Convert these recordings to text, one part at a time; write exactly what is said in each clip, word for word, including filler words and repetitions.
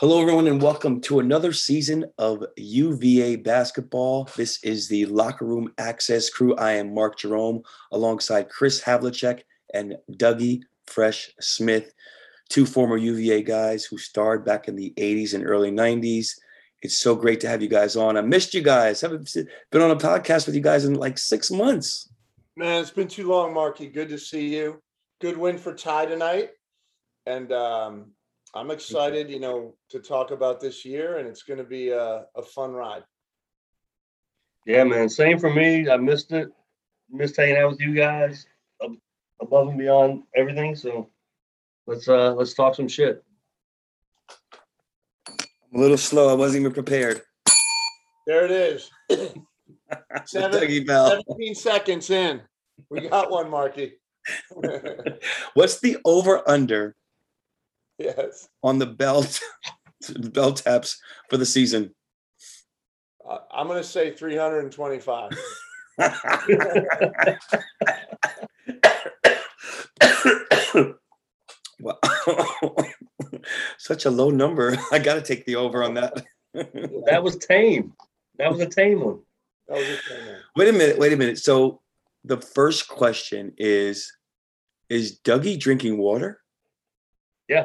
Hello, everyone, and welcome to another season of U V A basketball. This is the Locker Room Access crew. I am Mark Jerome alongside Chris Havlicek and Dougie Fresh Smith, two former U V A guys who starred back in the eighties and early nineties. It's so great to have you guys on. I missed you guys. Haven't been on a podcast with you guys in like six months. Man, it's been too long, Marky. Good to see you. Good win for Ty tonight. And um, I'm excited, you know, to talk about this year, and it's going to be a, a fun ride. Yeah, man. Same for me. I missed it. Missed hanging out with you guys above and beyond everything. So let's uh let's talk some shit. I'm a little slow. I wasn't even prepared. There it is. Seven, seventeen seconds in. We got one, Marky. What's the over-under yes. on the belt bell taps for the season? Uh, I'm going to say three hundred twenty-five. Wow. Such a low number. I got to take the over on that. That was tame. That was a tame one. That was a tame one. Wait a minute. Wait a minute. So the first question is, is Dougie drinking water? Yeah.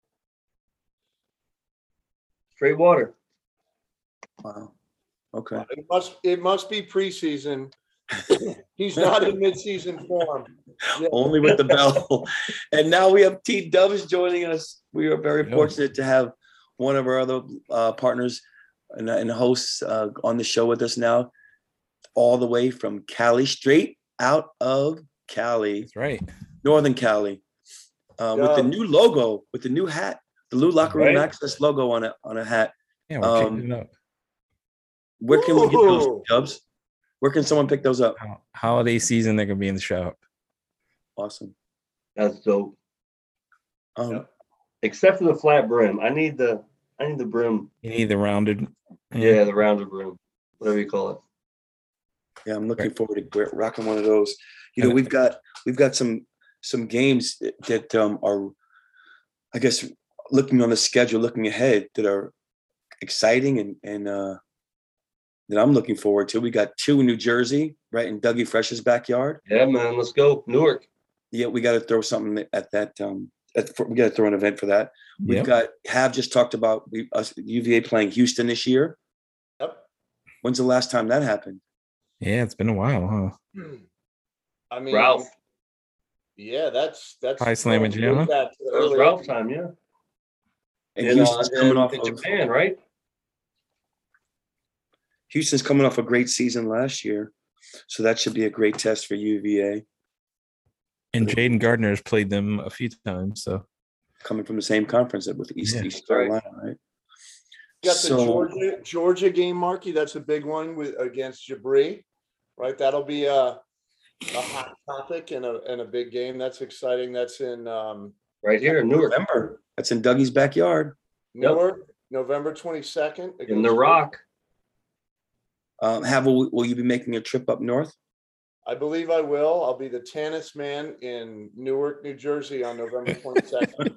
Straight water. Wow. Okay. It must it must be preseason. He's not in midseason form. Yeah. Only with the bell. And now we have T Dubs joining us. We are very fortunate to have one of our other uh, partners and, and hosts uh, on the show with us now, all the way from Cali, straight out of Cali. That's right. Northern Cali. Uh, Yeah. with the new logo, with the new hat, the new Locker Room Right. Access logo on a on a hat. Yeah, we're Um, kicking it up. Where can we get those, Ooh. Dubs? Where can someone pick those up? Ho- Holiday season, they're gonna be in the shop. Awesome. That's dope. Um, Yep. Except for the flat brim. I need the I need the brim. You need the rounded. Yeah, the rounded brim. Whatever you call it. Yeah, I'm looking Right. forward to wear- rocking one of those. You know, And- we've got we've got some some games that, that um, are, I guess, looking on the schedule, looking ahead, that are exciting and and uh, that I'm looking forward to. We got two in New Jersey, right in Dougie Fresh's backyard. Yeah, man. Let's go. Newark. Yeah, we got to throw something at that. Um, at, for, we got to throw an event for that. We've Yep. got Have just talked about we us U V A playing Houston this year. Yep. When's the last time that happened? Yeah, it's been a while, huh? I mean, Ralph. Yeah, that's that's High Slam and Jam, huh? That to the That was early Ralph eighties. time, yeah. And In, Houston's uh, coming in- off in of Japan, right? Houston's coming off a great season last year, so that should be a great test for U V A. And Jaden Gardner has played them a few times, so Coming from the same conference with East, Yeah. East Right. Carolina, right? You got the So- Georgia Georgia game, Marky. That's a big one with against Jabri, right? That'll be a a hot topic and a and a big game. That's exciting. That's in um, Right here in Newark. Remember, that's in Dougie's backyard. Yep. Newark, November twenty-second. In the Rock. Um, Have will, will you be making a trip up north? I believe I will. I'll be the Tannis man in Newark, New Jersey on November twenty-second.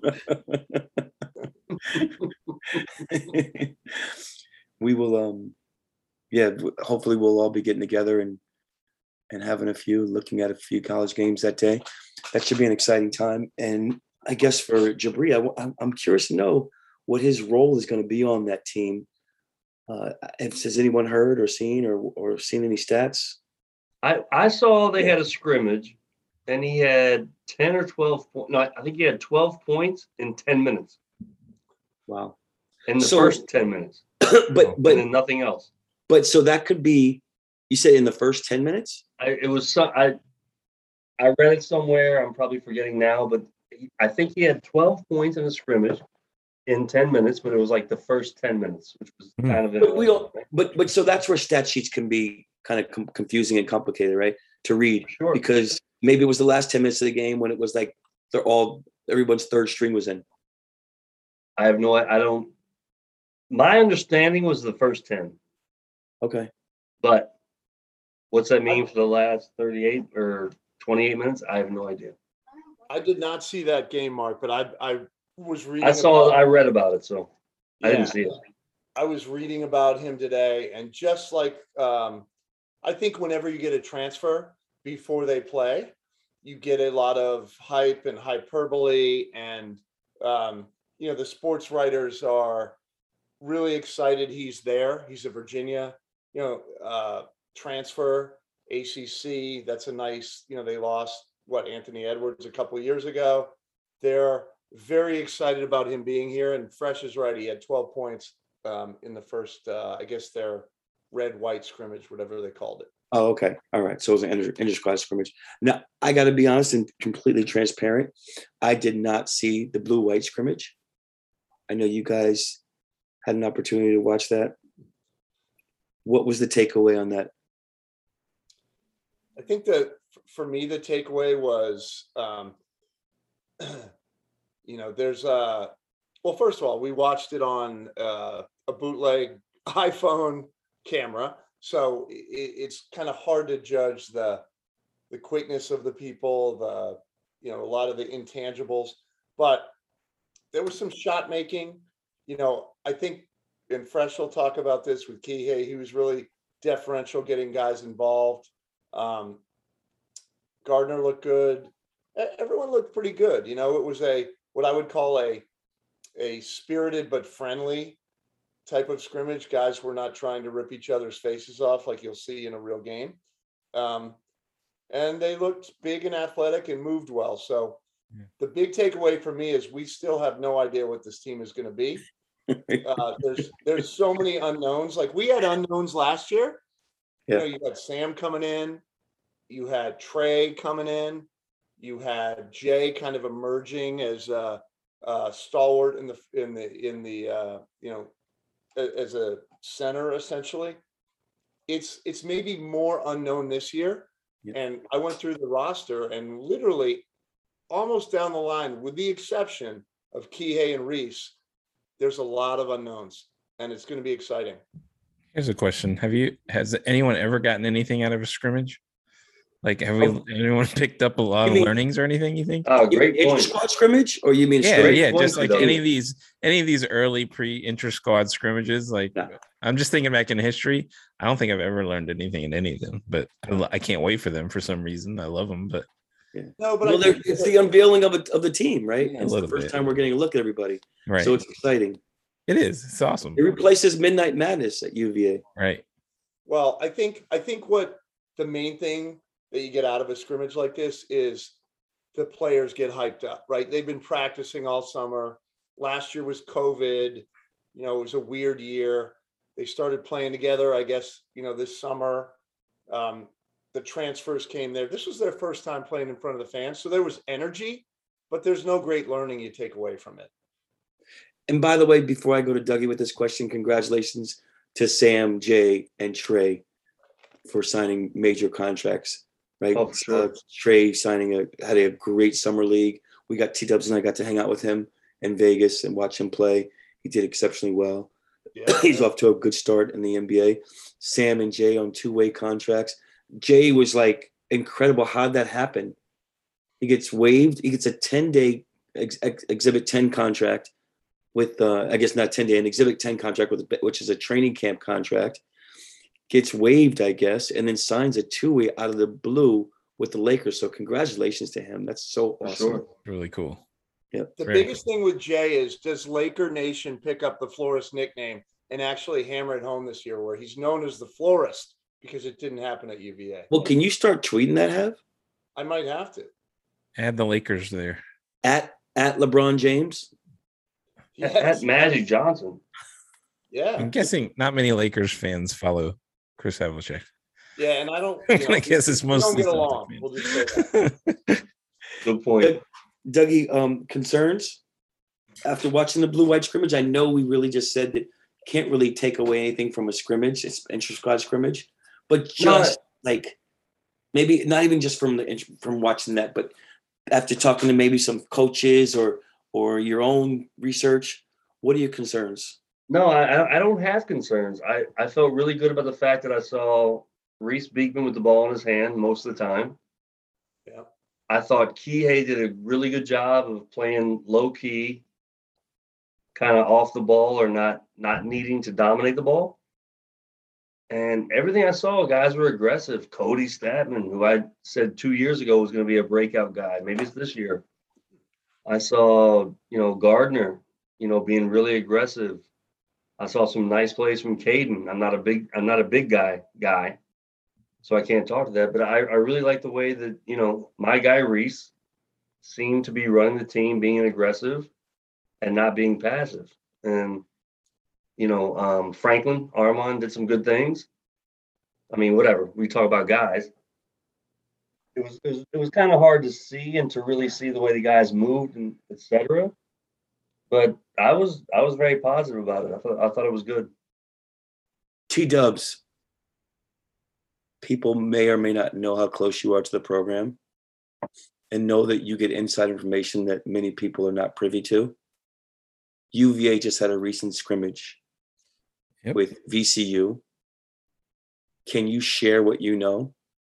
We will. Um, yeah, w- hopefully we'll all be getting together and and having a few, looking at a few college games that day. That should be an exciting time. And I guess for Jabri, I, w- I'm I'm curious to know what his role is going to be on that team. Uh, has has anyone heard or seen or or seen any stats? I, I saw they had a scrimmage and he had ten or twelve points. No, I think he had twelve points in ten minutes. Wow. In the So- first ten minutes. but and but then nothing else. but so that could be. You said in the first ten minutes. I, it was so, I I read it somewhere. I'm probably forgetting now, but he, I think he had twelve points in a scrimmage in ten minutes, but it was like the first ten minutes, which was Hmm. kind of But we don't. interesting. But but so that's where stat sheets can be kind of com- confusing and complicated, right? To read Sure. because maybe it was the last ten minutes of the game when it was like they're all everyone's third string was in. I have no I don't my understanding was the first ten, Okay. but what's that mean for the last thirty-eight or twenty-eight minutes? I have no idea. I did not see that game, Mark, but I I was reading. I saw about- I read about it, so I didn't Yeah. see it. I was reading about him today, and just like um, I think whenever you get a transfer before they play, you get a lot of hype and hyperbole, and um, you know the sports writers are really excited he's there. He's a Virginia, you know, uh, transfer, A C C. That's a nice, you know, they lost what Anthony Edwards a couple of years ago. They're very excited about him being here. And Fresh is right. He had twelve points um, in the first, uh, I guess their red white scrimmage, whatever they called it. Oh, okay. All right. So it was an inter, inter squad scrimmage. Now, I got to be honest and completely transparent. I did not see the blue white scrimmage. I know you guys had an opportunity to watch that. What was the takeaway on that? I think that f- for me, the takeaway was, um, you know, there's uh well, first of all, we watched it on uh, a bootleg iPhone camera, so it, it's kind of hard to judge the the quickness of the people, the you know, a lot of the intangibles, but there was some shot making. You know, I think, and Fresh will talk about this with Kihei, he was really deferential getting guys involved. Um, Gardner looked good. E- Everyone looked pretty good. You know, it was a what I would call a a spirited but friendly type of scrimmage. Guys were not trying to rip each other's faces off like you'll see in a real game. Um, and they looked big and athletic and moved well. So Yeah. the big takeaway for me is we still have no idea what this team is going to be. Uh, there's there's so many unknowns. Like we had unknowns last year. You Yeah. know, you had Sam coming in, you had Trey coming in, you had Jay kind of emerging as a, a stalwart in the in the in the uh, you know a- as a center essentially. It's it's maybe more unknown this year. Yeah. And I went through the roster and literally almost down the line, with the exception of Kihei and Reese, there's a lot of unknowns, and it's going to be exciting. Here's a question: Have you has anyone ever gotten anything out of a scrimmage? Like, have we Oh. anyone picked up a lot You of mean- learnings or anything? You think? Oh, You great mean point. inter-squad scrimmage, or you mean Yeah, straight? yeah, point, just like Doug. any of these, any of these early pre-inter squad scrimmages. Like, Yeah. I'm just thinking back in history. I don't think I've ever learned anything in any of them, but I, lo- I can't wait for them for some reason. I love them, but No, but Well, I there- think it's that- the unveiling of, a, of the team, right? Yeah, a It's the little first bit. time we're getting a look at everybody. right, So it's exciting. it is. It's awesome, It replaces Midnight Madness at U V A. right? well, I think I think what the main thing that you get out of a scrimmage like this is the players get hyped up, right? They've been practicing all summer. Last year was COVID. You know, it was a weird year. They started playing together, I guess, you know, this summer. Um, the transfers came there. This was their first time playing in front of the fans. So there was energy, but there's no great learning you take away from it. And by the way, before I go to Dougie with this question, congratulations to Sam, Jay, and Trey for signing major contracts. Right, Oh, for sure. Uh, Trey signing a had a great summer league. We got T Dubs and I got to hang out with him in Vegas and watch him play. He did exceptionally well. Yeah. He's off to a good start in the N B A. Sam and Jay on two-way contracts. Jay was like incredible. How'd that happen? He gets waived. He gets a ten-day ex- ex- Exhibit ten contract with, uh, I guess not ten-day, an Exhibit ten contract with, which is a training camp contract. Gets waived, I guess, and then signs a two-way out of the blue with the Lakers. So congratulations to him. That's so For awesome. sure. Really cool. Yep. The Very biggest thing with Jay is, does Laker Nation pick up the florist nickname and actually hammer it home this year, where he's known as the florist because it didn't happen at U V A? Well, can you start tweeting that, Have? I might have to. Add the Lakers there. At at LeBron James? At- Yes. At Magic Johnson. Yeah. I'm guessing not many Lakers fans follow Chris Havlicek. Yeah. And I don't, you know, I guess it's we don't mostly get along. Celtic We'll just say that. fans. Good point. Dougie, um, concerns after watching the blue white scrimmage? I know we really just said that can't really take away anything from a scrimmage. It's inter squad scrimmage, but just like maybe not even just from the int- from watching that, but after talking to maybe some coaches or or your own research, what are your concerns? No, I I- I don't have concerns. I, I felt really good about the fact that I saw Reese Beekman with the ball in his hand most of the time. Yeah. I thought Kihei did a really good job of playing low key, kind of off the ball or not not needing to dominate the ball. And everything I saw, guys were aggressive. Cody Statman, who I said two years ago was going to be a breakout guy, maybe it's this year. I saw, you know, Gardner, you know, being really aggressive. I saw some nice plays from Caden. I'm not a big, I'm not a big guy guy, so I can't talk to that. But I, I really like the way that, you know, my guy Reese seemed to be running the team, being aggressive and not being passive. And you know, um, Franklin Armand did some good things. I mean, whatever. We talk about guys. It was it was, it was kind of hard to see and to really see the way the guys moved and et cetera. But I was I was very positive about it. I thought I thought it was good. T-Dubs, people may or may not know how close you are to the program and know that you get inside information that many people are not privy to. U V A just had a recent scrimmage Yep. with V C U. Can you share what you know?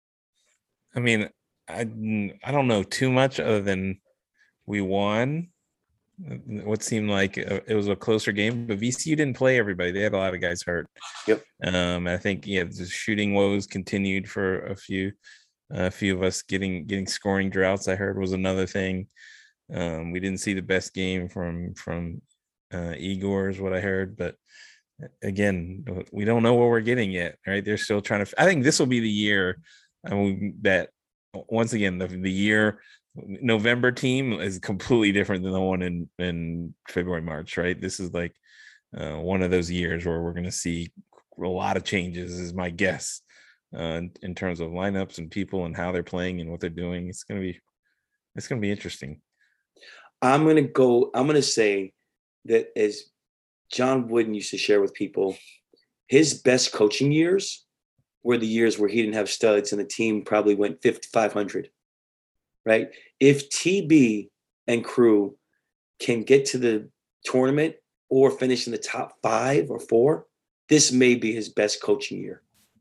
I mean, I I don't know too much other than we won. What seemed like it was a closer game, but V C U didn't play everybody. They had a lot of guys hurt. Yep. Um, I think yeah, the shooting woes continued for a few, a few of us getting getting scoring droughts. I heard was another thing. Um, we didn't see the best game from from uh, Igor, is what I heard, but. Again, we don't know what we're getting yet, right? They're still trying to. I think this will be the year I mean, that once again the, the year November team is completely different than the one in in February, March, right? This is like uh, one of those years where we're going to see a lot of changes, is my guess, uh, in, in terms of lineups and people and how they're playing and what they're doing. It's going to be it's going to be interesting. I'm going to go. I'm going to say that as John Wooden used to share with people, his best coaching years were the years where he didn't have studs and the team probably went fifty-five hundred, right? If T B and crew can get to the tournament or finish in the top five or four, this may be his best coaching year.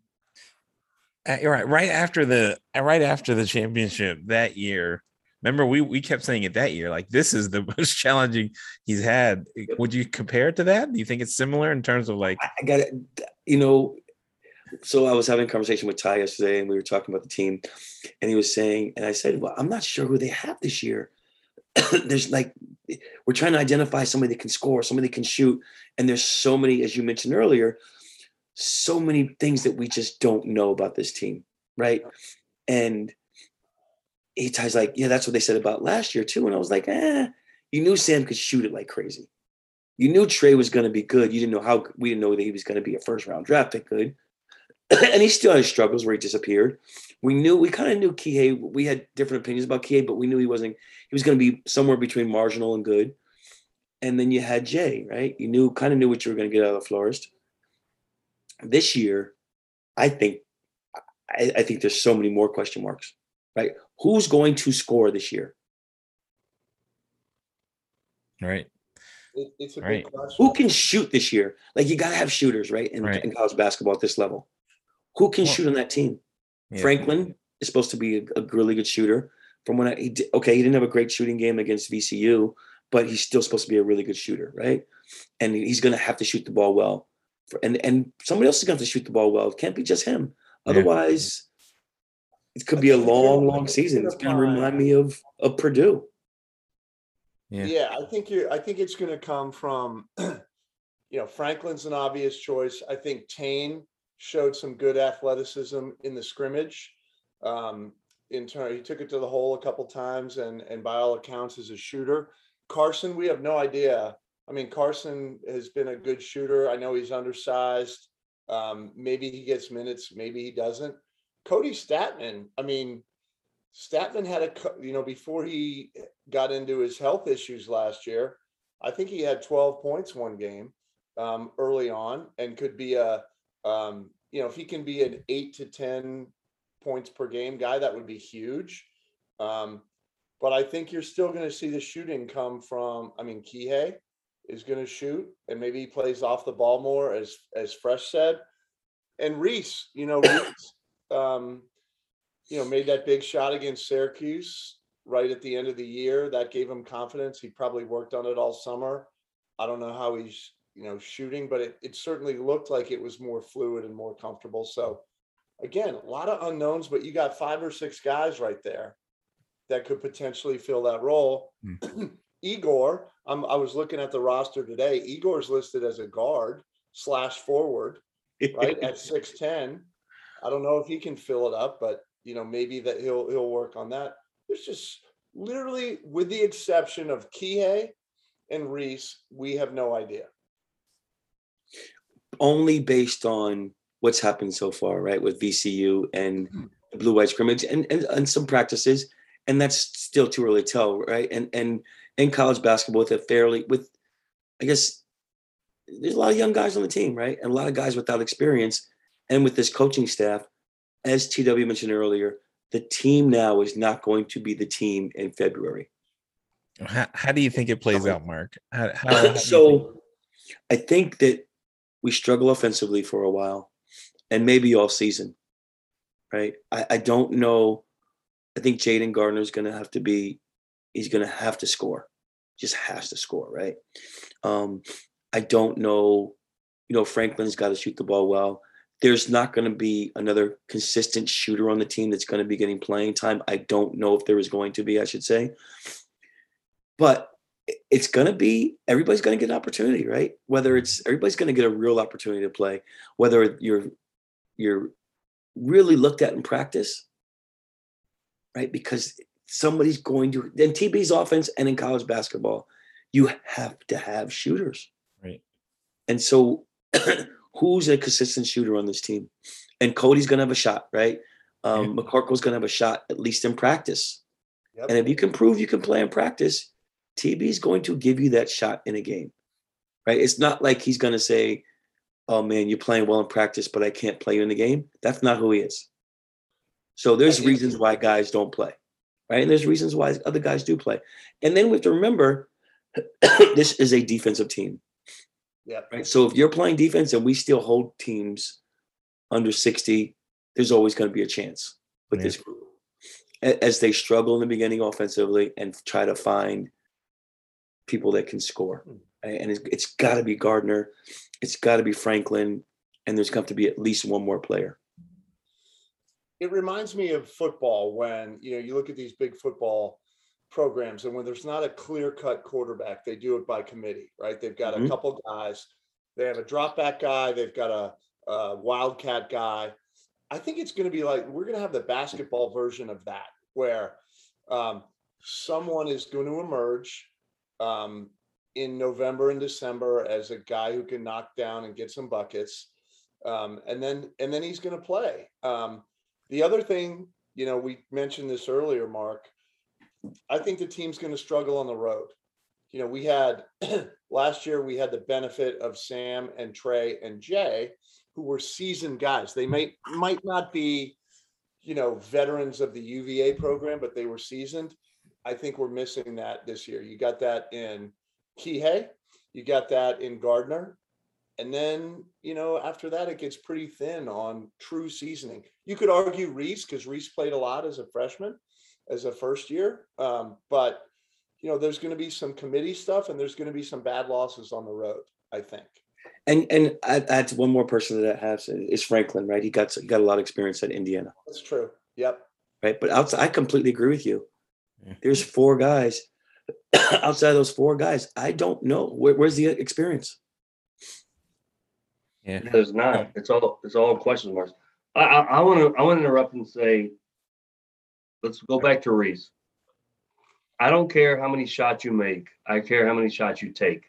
Uh, you're right. Right after the right after the championship that year, remember, we we kept saying it that year, like this is the most challenging he's had. Would you compare it to that? Do you think it's similar in terms of like? I got it. You know, so I was having a conversation with Ty yesterday, and we were talking about the team, and he was saying, and I said, well, I'm not sure who they have this year. There's like, we're trying to identify somebody that can score, somebody that can shoot, and there's so many, as you mentioned earlier, so many things that we just don't know about this team, right? And he Ty's like, yeah, that's what they said about last year too. And I was like, eh, you knew Sam could shoot it like crazy. You knew Trey was going to be good. You didn't know how, we didn't know that he was going to be a first round draft pick good. And he still had struggles where he disappeared. We knew, we kind of knew Kihei. We had different opinions about Kihei, but we knew he wasn't, he was going to be somewhere between marginal and good. And then you had Jay, right? You knew, kind of knew what you were going to get out of the florist. This year, I think, I, I think there's so many more question marks, right? Who's going to score this year? Right. It, it's a Right. big question. Who can shoot this year? Like, you got to have shooters, right? In, Right. in college basketball at this level. Who can Well, shoot on that team? Yeah. Franklin is supposed to be a, a really good shooter. From when I, he did, okay, he didn't have a great shooting game against V C U, but he's still supposed to be a really good shooter, right? And he's going to have to shoot the ball well. For, and, and somebody else is going to have to shoot the ball well. It can't be just him. Yeah. Otherwise, it could be a long, long season. It's going to remind me of, of Purdue. Yeah. Yeah, I think you're. I think it's going to come from, you know, Franklin's an obvious choice. I think Tane showed some good athleticism in the scrimmage. Um, in turn, he took it to the hole a couple times, and and by all accounts is a shooter. Carson, we have no idea. I mean, Carson has been a good shooter. I know he's undersized. Um, maybe he gets minutes, maybe he doesn't. Cody Statman, I mean, Statman had a, you know, before he got into his health issues last year, I think he had twelve points one game um, early on, and could be a, um, you know, if he can be an eight to ten points per game guy, that would be huge. Um, but I think you're still going to see the shooting come from, I mean, Kihei is going to shoot, and maybe he plays off the ball more, as, as Fresh said. And Reese, you know, Reese, um, you know, made that big shot against Syracuse right at the end of the year. That gave him confidence. He probably worked on it all summer. I don't know how he's, you know, shooting, but it, it certainly looked like it was more fluid and more comfortable. So again, a lot of unknowns, but you got five or six guys right there that could potentially fill that role. Hmm. Igor, I'm, I was looking at the roster today. Igor's listed as a guard slash forward, right, at six ten. I don't know if he can fill it up, but you know, maybe that he'll he'll work on that. There's just literally, with the exception of Kihei and Reese, we have no idea. Only based on what's happened so far, right, with V C U and the blue white scrimmage and, and and some practices, and that's still too early to tell, right? And and in college basketball, with a fairly with, I guess, there's a lot of young guys on the team, right, and a lot of guys without experience, and with this coaching staff, as T W mentioned earlier, the team now is not going to be the team in February. How, how do you think it plays out, Mark? How, how, how do you so think- I think that we struggle offensively for a while and maybe all season, right? I, I don't know. I think Jaden Gardner is going to have to be, he's going to have to score, just has to score, right? Um, I don't know, you know, Franklin's got to shoot the ball well. There's not going to be another consistent shooter on the team that's going to be getting playing time. I don't know if there is going to be, I should say. But it's going to be, everybody's going to get an opportunity, right? Whether it's, everybody's going to get a real opportunity to play, whether you're, you're really looked at in practice, right? Because somebody's going to, in T B's offense and in college basketball, you have to have shooters. Right. And so who's a consistent shooter on this team? And Cody's going to have a shot, right? Um, Yeah. McCorkle's going to have a shot, at least in practice. Yep. And if you can prove you can play in practice, T B is going to give you that shot in a game, right? It's not like he's going to say, oh man, you're playing well in practice, but I can't play you in the game. That's not who he is. So there's reasons why guys don't play, right? And there's reasons why other guys do play. And then we have to remember, this is a defensive team. Yeah. Right. So if you're playing defense and we still hold teams under sixty, there's always going to be a chance with Yeah. this group as they struggle in the beginning offensively and try to find people that can score. Right? And it's, it's got to be Gardner. It's got to be Franklin. And there's going to have to be at least one more player. It reminds me of football when, you know, you look at these big football programs and when there's not a clear-cut quarterback, they do it by committee, right? They've got Mhm. a couple guys. They have a drop back guy. They've got a, a wildcat guy. I think it's going to be like, we're going to have the basketball version of that, where um, someone is going to emerge um, in November and December as a guy who can knock down and get some buckets. Um, and then, and then he's going to play. Um, the other thing, you know, we mentioned this earlier, Mark, I think the team's going to struggle on the road. You know, we had last year, we had the benefit of Sam and Trey and Jay, who were seasoned guys. They might, might not be, you know, veterans of the U V A program, but they were seasoned. I think we're missing that this year. You got that in Kihei, you got that in Gardner. And then, you know, after that, it gets pretty thin on true seasoning. You could argue Reese, because Reese played a lot as a freshman, as a first year. Um, but, you know, there's going to be some committee stuff and there's going to be some bad losses on the road, I think. And and I'd add to one more person that has is Franklin, right? He got got a lot of experience at Indiana, That's true. Yep. right? But outside, I completely agree with you. Yeah. There's four guys. Outside of those four guys, I don't know Where, where's the experience. Yeah. There's not. It's all it's all question marks. I I want to I want to interrupt and say, let's go back to Reese. I don't care how many shots you make. I care how many shots you take.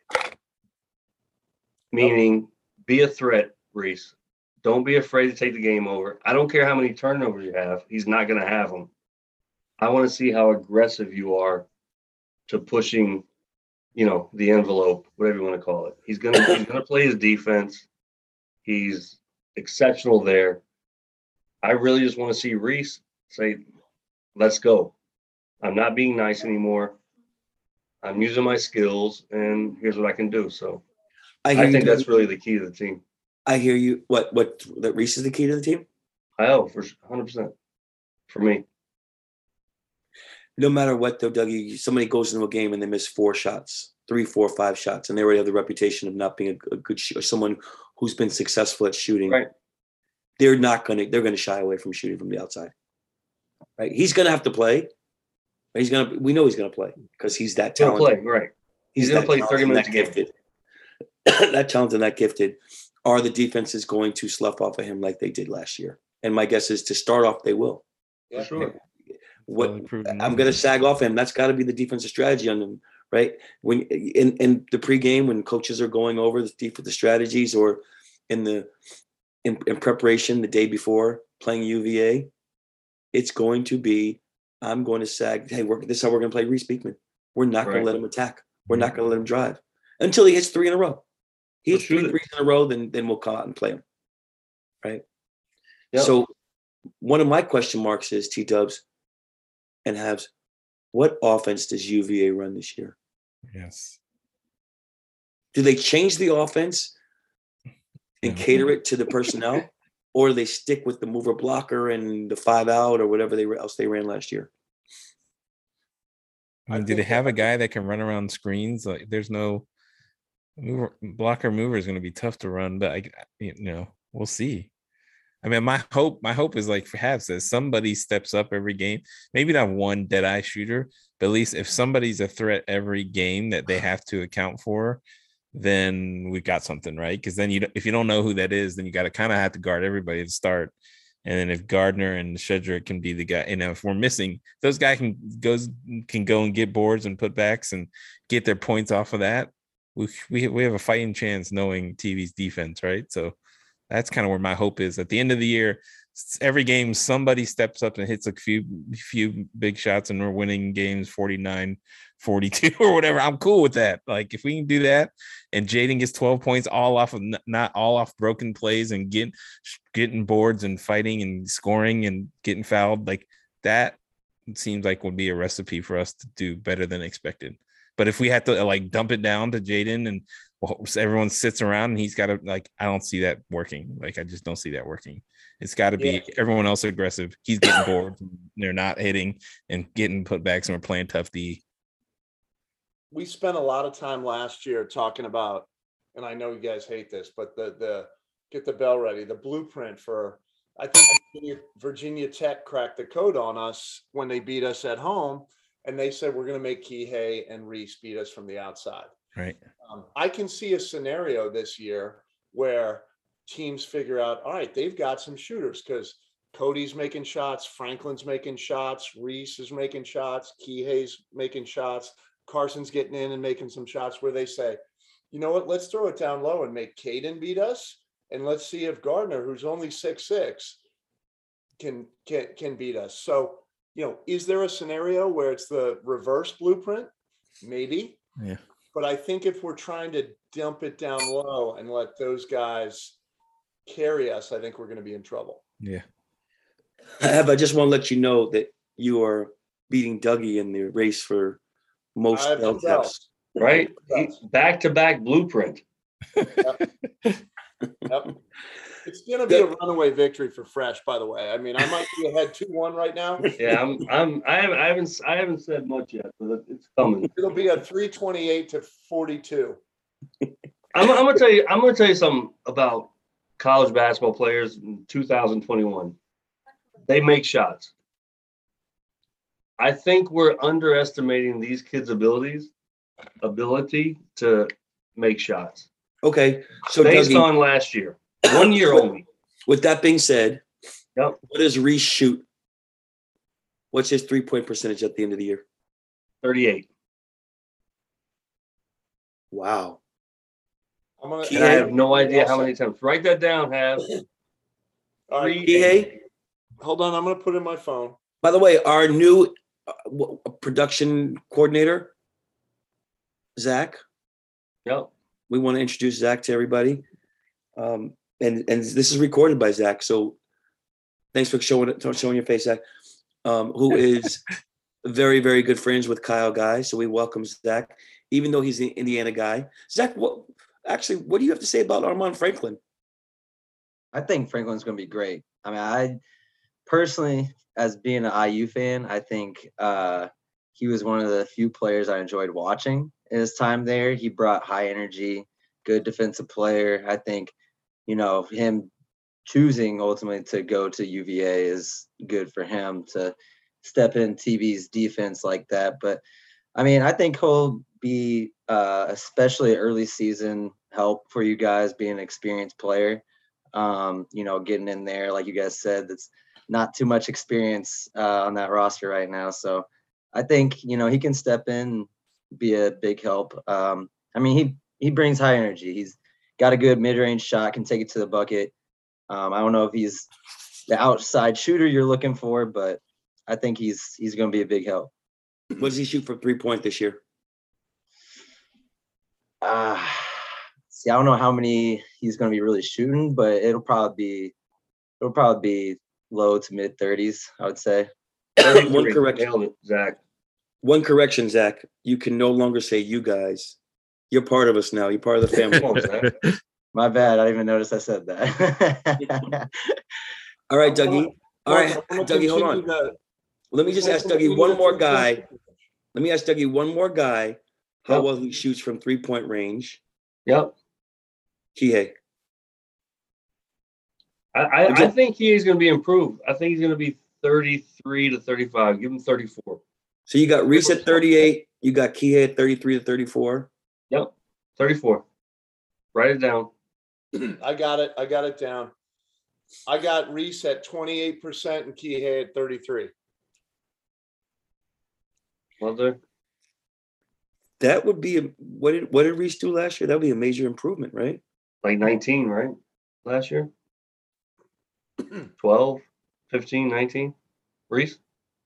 Meaning, be a threat, Reese. Don't be afraid to take the game over. I don't care how many turnovers you have. He's not going to have them. I want to see how aggressive you are to pushing, you know, the envelope, whatever you want to call it. He's gonna he's gonna play his defense. He's exceptional there. I really just want to see Reese say, let's go. I'm not being nice anymore. I'm using my skills, and here's what I can do. So I, I, hear think you, that's really the key to the team. I hear you. What what that Reese is the key to the team? I know for one hundred percent for me. No matter what, though, Dougie, somebody goes into a game and they miss four shots. three, four, five shots, and they already have the reputation of not being a, a good shooter, someone who's been successful at shooting. Right. They're not going to, they're going to shy away from shooting from the outside. Right. He's going to have to play. He's going to, we know he's going to play because he's that He'll talented. play, right. He's, He's gonna that play talented thirty and minutes that a game. gifted. That talented and that gifted. Are the defenses going to slough off of him like they did last year? And my guess is to start off, they will. Yeah. For sure. What Totally proven I'm wrong. going to sag off him. That's got to be the defensive strategy on them, right? When in, in the pregame, when coaches are going over the def- the strategies, or in the in, in preparation the day before playing U V A, it's going to be, I'm going to sag. Hey, we're, this is how we're going to play Reese Beekman. We're not going Right. to let him attack. We're not going to let him drive until he hits three in a row. He He'll hits three shoot it. threes in a row, then then we'll come out and play him, right? Yep. So one of my question marks is T Dubs and Habs. What offense does U V A run this year? Yes. Do they change the offense and Mhm. cater it to the personnel, or do they stick with the mover blocker and the five out or whatever they else they ran last year? I mean, I do they think have a that- guy that can run around screens? Like, there's no mover, blocker mover is going to be tough to run, but I, you know, we'll see. I mean, my hope, my hope is like for Habs says, somebody steps up every game. Maybe not one dead eye shooter, but at least if somebody's a threat every game that they have to account for, then we got something, right? Because then you, don't- if you don't know who that is, then you got to kind of have to guard everybody to start. And then if Gardner and Shedrick can be the guy, you know, if we're missing, those guys can goes can go and get boards and putbacks and get their points off of that. We we we have a fighting chance knowing T V's defense, right? So that's kind of where my hope is. At the end of the year, s- every game somebody steps up and hits a few few big shots, and we're winning games forty-nine forty-two or whatever. I'm cool with that. Like if we can do that, and Jaden gets twelve points all off of n- not all off broken plays and getting getting boards and fighting and scoring and getting fouled, like that seems like would be a recipe for us to do better than expected. But if we had to like dump it down to Jaden and well, everyone sits around and he's got to like, I don't see that working. Like I just don't see that working. It's got to be Yeah. everyone else aggressive. He's getting bored. They're not hitting and getting putbacks, and we're playing tough D. We spent a lot of time last year talking about, and I know you guys hate this, but the the get the bell ready, the blueprint for, I think Virginia- Virginia Tech cracked the code on us when they beat us at home, and they said we're going to make Kihei and Reese beat us from the outside. Right. Um, I can see a scenario this year where teams figure out, all right, they've got some shooters because Cody's making shots, Franklin's making shots, Reese is making shots, Kihei's making shots, Carson's getting in and making some shots where they say, you know what, let's throw it down low and make Caden beat us. And let's see if Gardner, who's only six six, can can can beat us. So, you know, is there a scenario where it's the reverse blueprint? Maybe. Yeah. But I think if we're trying to dump it down low and let those guys carry us, I think we're going to be in trouble. Yeah. Have I just want to let you know that you are beating Dougie in the race for most I have bell two bells. caps. Right? Yes. Back to back blueprint. Yep. It's going to be a runaway victory for Fresh, by the way. I mean, I might be ahead two one right now. Yeah, I'm I'm I haven't I haven't I haven't said much yet, but it's coming. It'll be a three twenty-eight to forty-two. I'm, I'm gonna tell you. I'm gonna tell you something about college basketball players in two thousand twenty-one. They make shots. I think we're underestimating these kids' abilities, ability to make shots Okay, so based Dougie, on last year, one year only. with that being said, Yep, what does Reese shoot? What's his three-point percentage at the end of the year? thirty-eight. Wow. I'm gonna, And I have no idea how many times. Write that down. Have All right, three. Kihei, hold on. I'm going to put in my phone. by the way, our new uh, w- production coordinator, Zach. Yep. We want to introduce Zach to everybody. Um, and, and this is recorded by Zach. So thanks for showing it, showing your face, Zach, um, who is very, very good friends with Kyle Guy. So we welcome Zach, even though he's an Indiana guy. Zach, what actually, what do you have to say about Armand Franklin? I think Franklin's going to be great. I mean, I personally, as being an I U fan, I think uh, he was one of the few players I enjoyed watching. in his time there. He brought high energy, good defensive player. I think, you know, him choosing ultimately to go to U V A is good for him to step in T V's defense like that. But I mean, I think he'll be uh, especially early season help for you guys, being an experienced player. Um, you know, getting in there, like you guys said, that's not too much experience uh, on that roster right now. So I think, you know, he can step in, be a big help. Um, I mean, he he brings high energy. He's got a good mid-range shot, can take it to the bucket. Um, I don't know if he's the outside shooter you're looking for, but I think he's he's going to be a big help. What does he shoot for three-point this year? Uh, see, I don't know how many he's going to be really shooting, but it'll probably be it'll probably be low to mid thirties, I would say. One correction, Nailed it, Zach. One correction, Zach. You can no longer say you guys. You're part of us now. You're part of the family. Come on, Zach. My bad. I didn't even notice I said that. All right, I wanna- Dougie. All right, I wanna Dougie, hold on. continue the- Let me just ask continue Dougie one the more three-point guy. position. Let me ask Dougie one more guy how Yep. well he shoots from three-point range. Yep. Kihei. I, I, I Again- think he is going to be improved. I think he's going to be thirty-three to thirty-five. Give him thirty-four. So you got Reese at thirty-eight. You got Kihei at thirty-three to thirty-four. Yep. thirty-four. Write it down. I got it. I got it down. I got Reese at twenty-eight percent and Kihei at thirty-three. Mother. That would be a, what did what did Reese do last year? That would be a major improvement, right? Like nineteen, right? Last year? twelve, fifteen, nineteen. Reese?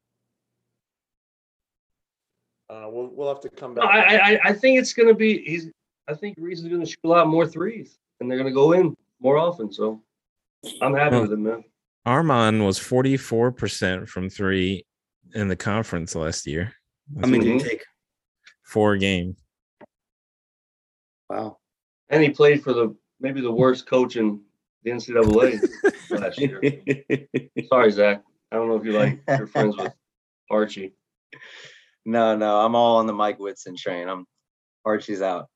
Uh, we'll we'll have to come No, back. I, I, I think it's going to be, he's, I think Reese is going to shoot a lot more threes and they're going to go in more often. So I'm happy Well, with him, man. Armand was forty-four percent from three in the conference last year. How many did Mhm. he take? Four game. Wow. And he played for the, maybe the worst coach in the N C double A last year. Sorry, Zach. I don't know if you like, you're friends with Archie. No, no, I'm all on the Mike Whitson train. I'm Archie's out.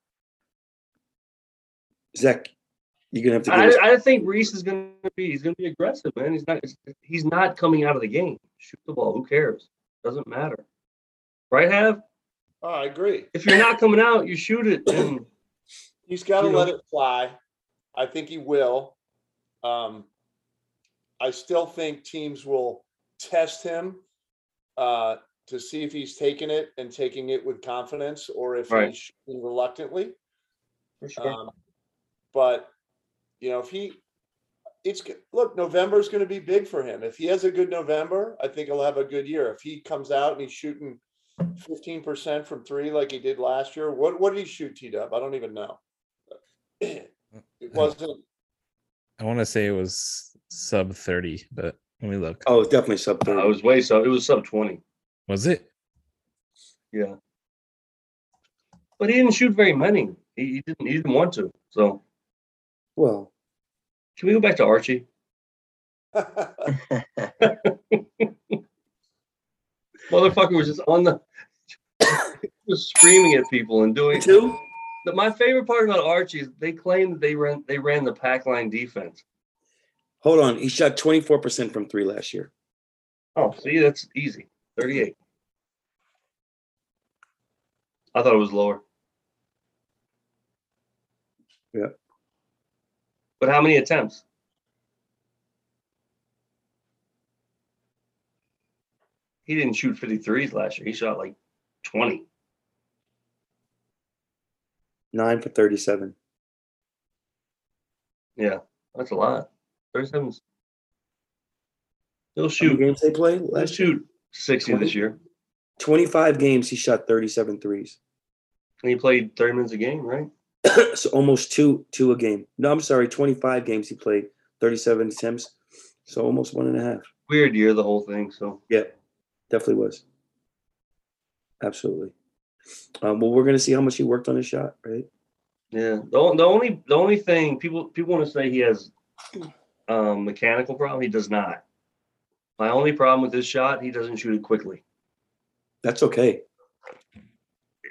Zach, you're gonna have to give I, us I think Reese is going to be, he's going to be aggressive, man. He's not, he's not coming out of the game. Shoot the ball. Who cares? Doesn't matter. Right, Hav? Oh, I agree. If you're not coming out, you shoot it. And He's got to You know- let it fly. I think he will. Um, I still think teams will test him uh, to see if he's taking it and taking it with confidence or if Right. he's shooting reluctantly. for sure. Um, but you know, if he, it's g- look, November is going to be big for him. If he has a good November, I think he'll have a good year. If he comes out and he's shooting fifteen percent from three like he did last year, what what did he shoot, T Dub? I don't even know. It wasn't. I want to say it was sub thirty, but let me look. oh, it's definitely sub Uh, it thirty. was way so. It was sub twenty. Was it? Yeah. But he didn't shoot very many. He, he didn't. He didn't want to. So Well, can we go back to Archie? Motherfucker was just on the, just screaming at people and doing. two? But my favorite part about Archie is they claim that they ran they ran the pack line defense. Hold on. He shot twenty-four percent from three last year. Oh, see, that's easy. thirty-eight. I thought it was lower. Yeah. But how many attempts? He didn't shoot fifty-threes last year. He shot like twenty. Nine for thirty-seven. Yeah, that's a lot. thirty-seven's. He'll How many shoot. games they play He'll last year? shoot sixty this year. twenty-five games, he shot thirty-seven threes. And he played thirty minutes a game, right? So almost two two a game. No, I'm sorry, twenty-five games he played, thirty-seven attempts. So almost one and a half. Weird year, the whole thing. So Yeah, definitely was. Absolutely. Um, well, we're gonna see how much he worked on his shot, right? yeah, the, on- the only the only thing people people want to say he has um mechanical problem. He does not. My only problem with his shot, he doesn't shoot it quickly. That's okay.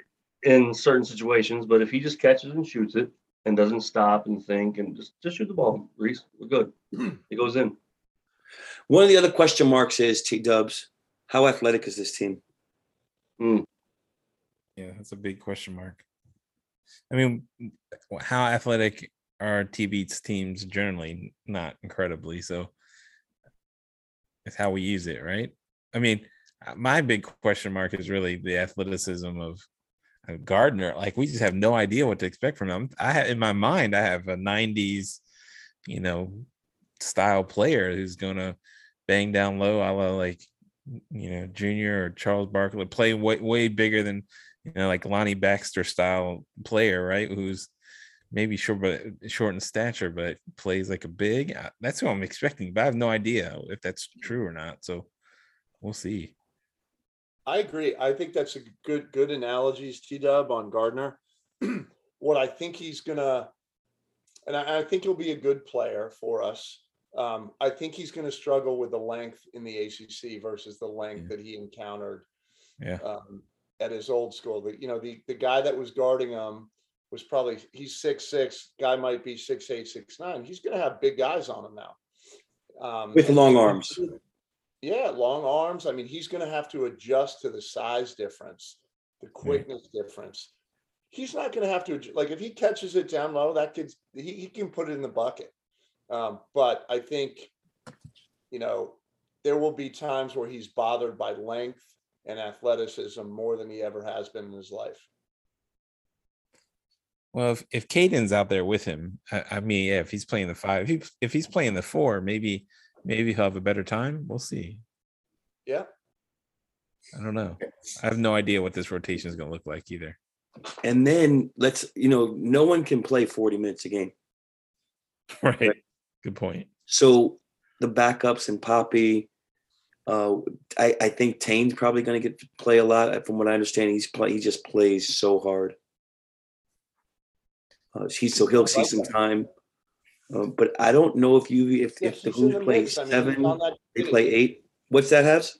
in certain situations, but if he just catches and shoots it and doesn't stop and think and just, just shoot the ball, Reese, we're good. It goes in. One of the other question marks is T Dubs. How athletic is this team? Mm. Yeah, that's a big question mark. I mean, how athletic are T Beats teams generally? Not incredibly. So it's how we use it, right? I mean, my big question mark is really the athleticism of Gardner. Like, we just have no idea what to expect from him. I have, in my mind, I have a nineties, you know, style player who's gonna bang down low, a la like, you know, Junior or Charles Barkley, play way way bigger than, you know, like Lonnie Baxter style player, right? Who's maybe short, but short in stature, but plays like a big. That's what I'm expecting, but I have no idea if that's true or not. So we'll see. I agree. I think that's a good good analogies, T Dub, on Gardner. What I think he's gonna, and I, I think he'll be a good player for us. Um, I think he's going to struggle with the length in the A C C versus the length Yeah. that he encountered Yeah. um, at his old school. The, you know, the the guy that was guarding him was probably, he's six six. Guy might be six eight, six nine. He's going to have big guys on him now. Um, With and long they- arms. Yeah, long arms. I mean, he's going to have to adjust to the size difference, the quickness difference. He's not going to have to, adj- like, if he catches it down low, that kid's, he, he can put it in the bucket. Um, but I think, you know, there will be times where he's bothered by length and athleticism more than he ever has been in his life. Well, if, if Caden's out there with him, I, I mean, yeah, if he's playing the five, if, he, if he's playing the four, maybe maybe he'll have a better time. We'll see. Yeah. I don't know. I have no idea what this rotation is going to look like either. And then let's, you know, no one can play forty minutes a game. Right. Right. Good point. So the backups and Poppy, uh, I, I think Tane's probably going to get to play a lot. From what I understand, he's play, he just plays so hard. Uh, he's so he'll see some time, uh, but I don't know if you if Yeah, if the he's in Who's the play mix. I mean, he's seven, on that they committee. play eight. What's that, Habs?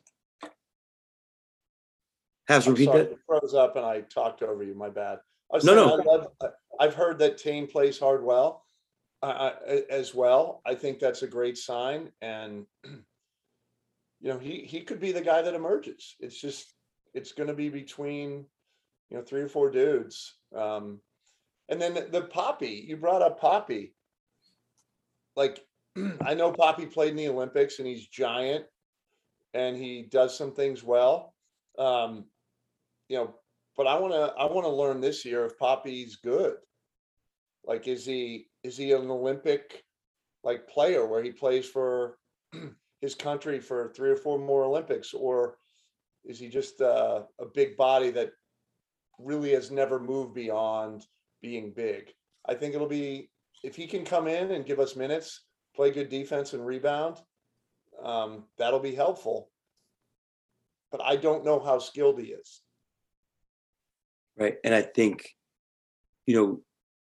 Habs, I'm repeat sorry, that. it froze up and I talked over you. My bad. I was No, saying, no. I love, I've heard that Tane plays hard well, uh, as well. I think that's a great sign. And, you know, he, he could be the guy that emerges. It's just, it's going to be between, you know, three or four dudes. Um, and then the, the Poppy, you brought up Poppy. Like, I know Poppy played in the Olympics and he's giant and he does some things well. Um, you know, but I want to, I want to learn this year if Poppy's good. Like, is he, is he an Olympic like player where he plays for his country for three or four more Olympics, or is he just uh, a big body that really has never moved beyond being big? I think it'll be, if he can come in and give us minutes, play good defense and rebound, um, that'll be helpful. But I don't know how skilled he is. Right, and I think, you know,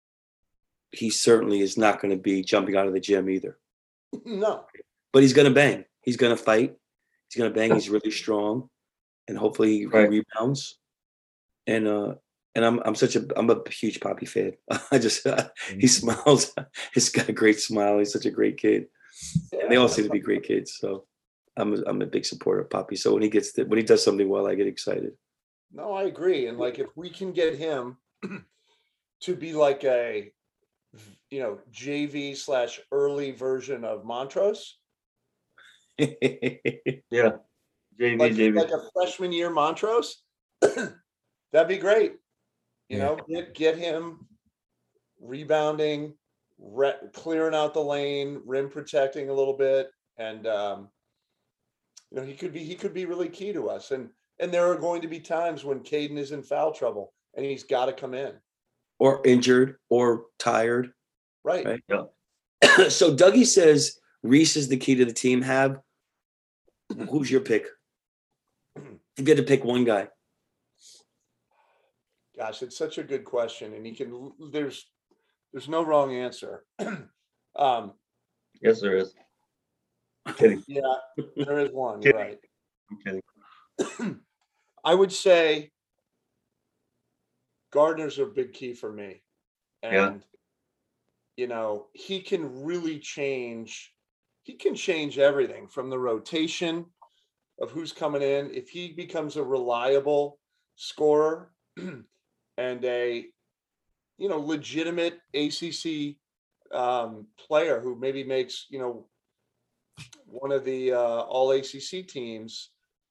he certainly is not going to be jumping out of the gym either. No. But he's going to bang. He's going to fight. He's going to bang. He's really strong, and hopefully he Right. rebounds. And uh, and I'm I'm such a I'm a huge Poppy fan. I just uh, he smiles. He's got a great smile. He's such a great kid. And they all seem to be great kids. So I'm a, I'm a big supporter of Poppy. So when he gets to, when he does something well, I get excited. No, I agree. And like, if we can get him to be like a, you know, J V slash early version of Montrose, Yeah. J V, like, J V. like a freshman year Montrose, that'd be great. You Yeah. know, get, get him rebounding, re- clearing out the lane, rim protecting a little bit. And, um, you know, he could be, he could be really key to us. And, and there are going to be times when Caden is in foul trouble and he's got to come in. Or injured or tired. Right. Right. Yeah. So Dougie says Reese is the key to the team. Have who's your pick? If you had to pick one guy. Gosh, it's such a good question. And he can, there's, there's no wrong answer. um, Yes, there is. I'm kidding. yeah, there is one. You're right. I'm kidding. I would say Gardner's a big key for me. And, Yeah. you know, he can really change, he can change everything from the rotation of who's coming in. If he becomes a reliable scorer and a, you know, legitimate A C C um, player who maybe makes, you know, one of the uh, all A C C teams,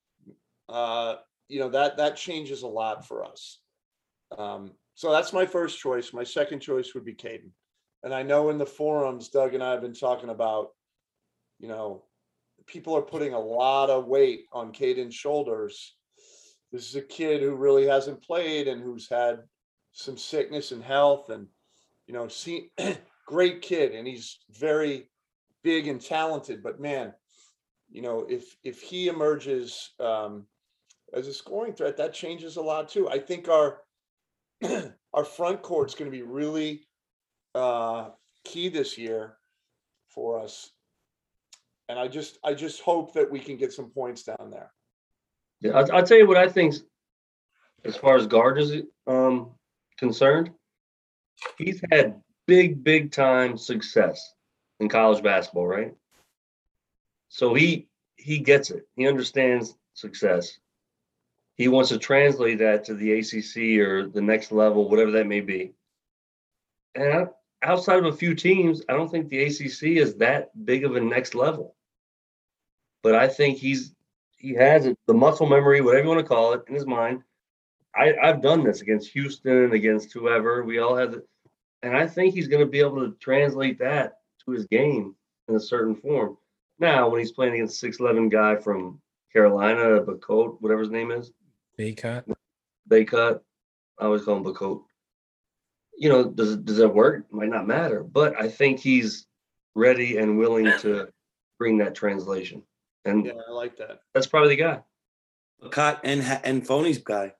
uh, you know, that that changes a lot for us. Um, so that's my first choice. My second choice would be Caden. And I know in the forums, Doug and I have been talking about, you know, people are putting a lot of weight on Caden's shoulders. This is a kid who really hasn't played and who's had some sickness and health, and, you know, see, great kid. And he's very big and talented, but man, you know, if, if he emerges um, as a scoring threat, that changes a lot too. I think our, our front court's going to be really uh, key this year for us. And I just, I just hope that we can get some points down there. Yeah, I'll, I'll tell you what I think as far as Gardner's um, concerned. He's had big, big time success in college basketball, right? So he he gets it. He understands success. He wants to translate that to the A C C or the next level, whatever that may be. And I, outside of a few teams, I don't think the A C C is that big of a next level. But I think he's he has it, the muscle memory, whatever you want to call it, in his mind. I, I've done this against Houston, against whoever. We all have it. And I think he's going to be able to translate that to his game in a certain form. Now, when he's playing against a six eleven guy from Carolina, Bacote, whatever his name is. Baycott. Baycott. I always call him Bacote. You know, does, does that work? It might not matter. But I think he's ready and willing to bring that translation. And Yeah, I like that. that's probably the guy. McCott and and Phony's guy,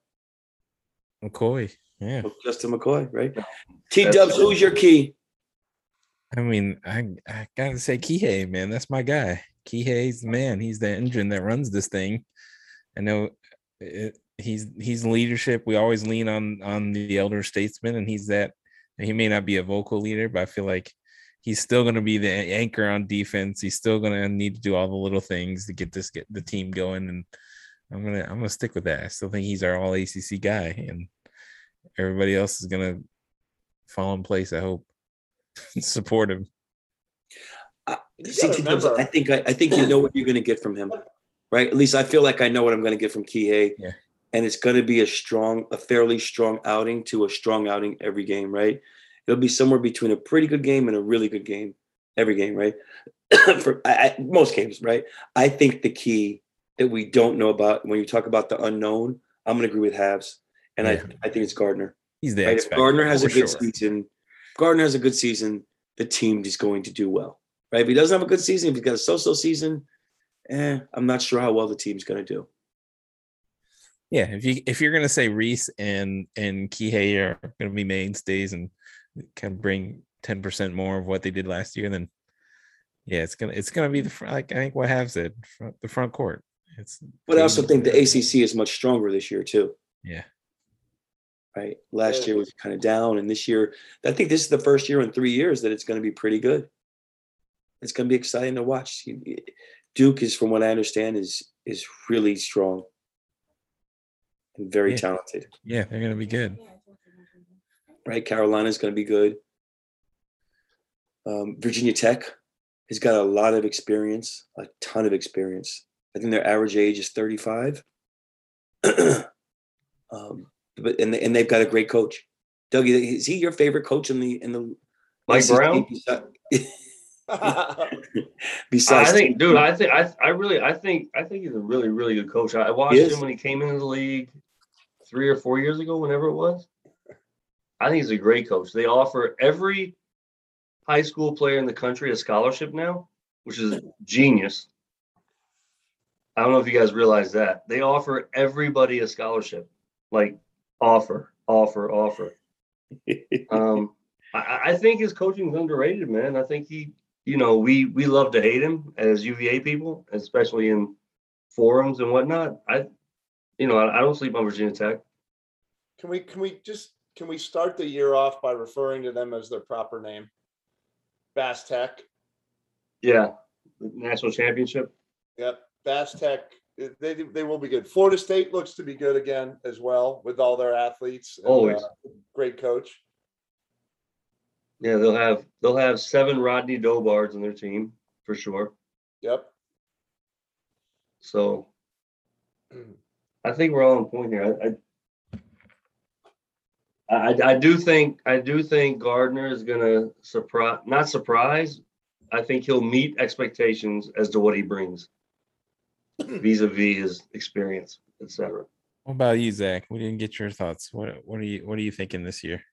McCoy. Yeah. Justin McCoy, right? T That's- Dubs, who's your key? I mean, I I gotta say Kihei, man. That's my guy. Kihei's the man. He's the engine that runs this thing. I know it, he's he's leadership. We always lean on on the elder statesman, and he's that. And he may not be a vocal leader, but I feel like he's still going to be the anchor on defense. He's still going to need to do all the little things to get this get the team going. And I'm gonna I'm gonna stick with that. I still think he's our all A C C guy, and everybody else is gonna fall in place. I hope. Support him. Uh, You see, gotta T Dubs, remember- I think I, I think you know what you're going to get from him, right? At least I feel like I know what I'm going to get from Kihei. Yeah. And it's going to be a strong, a fairly strong outing to a strong outing every game, right? It'll be somewhere between a pretty good game and a really good game every game, right? For I, I, most games, right? I think the key that we don't know about when you talk about the unknown, I'm going to agree with Habs, and Yeah. I I think it's Gardner. He's the Right? X If factor, Gardner has a for good sure. season, if Gardner has a good season, the team is going to do well, right? If he doesn't have a good season, if he's got a so-so season, eh, I'm not sure how well the team's going to do. Yeah, if you if you're gonna say Reese and and Kihei are gonna be mainstays and can bring ten percent more of what they did last year, then yeah, it's gonna it's gonna be the front, like I think what Have said, front, the front court. It's But I also Caden- think the A C C is much stronger this year too, yeah. right? Last Yeah. year was kind of down, and this year, I think this is the first year in three years that it's going to be pretty good. It's going to be exciting to watch. Duke is, from what I understand, is is really strong and very Yeah. talented, Yeah, they're gonna be good. right? Carolina's going to be good. Um, Virginia Tech has got a lot of experience, a ton of experience. I think their average age is thirty-five. um, but and, they, and they've got a great coach. Dougie, is he your favorite coach in the in the Mike A C C Brown? besi- I Besides, I think, dude, I think I I really I think I think he's a really, really good coach. I I watched is? him when he came into the league three or four years ago, whenever it was. I think he's a great coach. They offer every high school player in the country a scholarship now, which is genius. I don't know if you guys realize that. They offer everybody a scholarship. Like offer, offer, offer. Um, I, I think his coaching is underrated, man. I think he, you know, we we love to hate him as U V A people, especially in forums and whatnot. I, you know, I, I don't sleep on Virginia Tech. Can we can we just can we start the year off by referring to them as their proper name? Bass Tech. Yeah, national championship. Yep, Bass Tech. They they will be good. Florida State looks to be good again as well with all their athletes. And, Always. uh, great coach. Yeah, they'll have they'll have seven Rodney Dobards on their team for sure. Yep. So I think we're all on point here. I, I I do think I do think Gardner is gonna surprise, not surprise. I think he'll meet expectations as to what he brings vis-a-vis his experience, et cetera. What about you, Zach? We didn't get your thoughts. What what are you what are you thinking this year?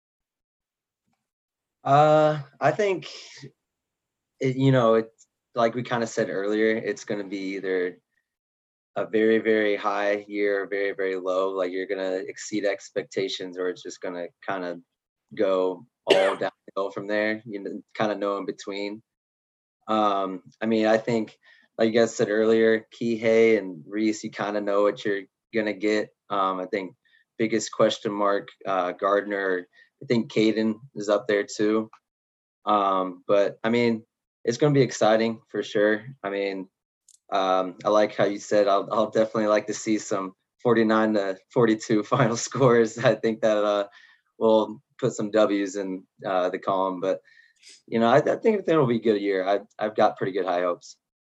Uh, I think it, you know, it's like we kind of said earlier, it's going to be either a very, very high year or very, very low. Like you're going to exceed expectations, or it's just going to kind of go all downhill from there. You know, kind of know in between. Um, I mean, I think, like you guys said earlier, Kihei and Reese, you kind of know what you're going to get. Um, I think biggest question mark, uh, Gardner. I think Caden is up there too. Um, but I mean, it's going to be exciting for sure. I mean, um, I like how you said, I'll, I'll definitely like to see some forty-nine to forty-two final scores. I think that uh, will put some W's in uh, the column, but you know, I, I think it'll be a good year. I've, I've got pretty good high hopes.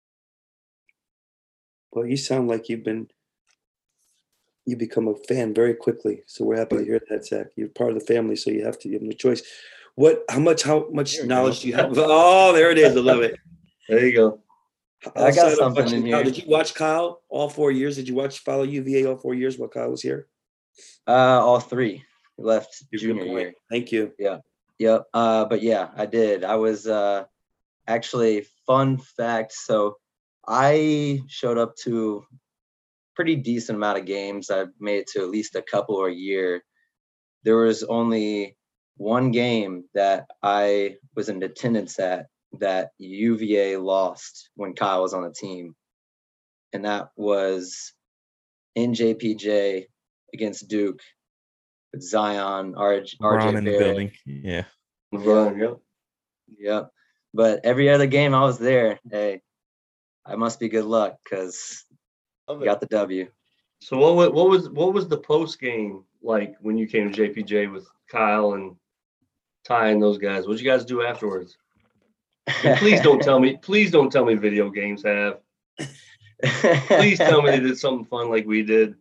Well, you sound like you've been you become a fan very quickly. So we're happy to hear that, Zach. You're part of the family, so you have to. You have no choice. What? How much? How much There we knowledge go. do you have? Oh, there it is. I love it. There you go. I got Outside of something watching in Kyle, here. did you watch Kyle all four years? Did you watch follow U V A all four years while Kyle was here? Uh, all three left Good junior point. year. Thank you. Yep. Uh, but yeah, I did. I was uh, actually, fun fact. So I showed up to pretty decent amount of games. I made it to at least a couple a year. There was only one game that I was in attendance at that U V A lost when Kyle was on the team. And that was in J P J against Duke with Zion, R J, LeBron in the Barrett. building. Yeah. LeBron, yep. Yep. But every other game I was there, hey, I must be good luck because Love I it. got the W. So what was what was what was the post game like when you came to J P J with Kyle and Ty and those guys? What'd you guys do afterwards? And please don't tell me. Please don't tell me video games have. Please tell me they did something fun like we did.